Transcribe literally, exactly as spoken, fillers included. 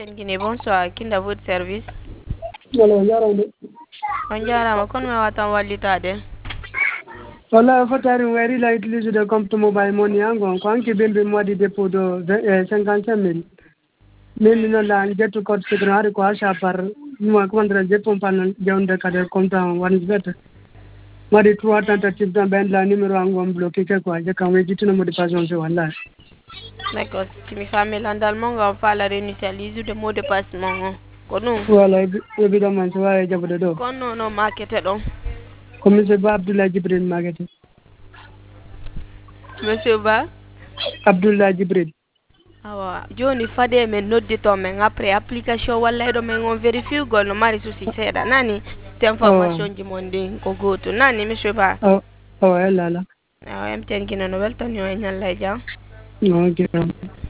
Guinée, bonsoir. Kinda votre service? Hello, yarande. On jarama kon mi watan wallitade. Voilà, fotari wari la utiliser de compte mobile money angon ko anki bembe mois de dépôt de cinquante-cinq mille. Mille non la jettu code secret ko achat par mois comment dire jettu pan jawnde kade compte one is better. Mari trois tentatives dans ben la numéro angon bloqué ke quoi je kan wéjitu no modi pas on wallahi. D'accord, si mi famille landal mo ngam fala réinitialiser de mot de passe mo. Kono. Voilà, évidemment so waye jabude do. Kono no market don. Ko monsieur Ba Abdoulaye Jibril Magati. Monsieur Ba Abdoulaye Jibril. awa joni fade men noddito men après application walla do men on vérifie gol no mari souci seeda nani te information ji mon din ko goto nani monsieur Ba oh oh la la awa em ten kino no weltan yo e nyalla jam okay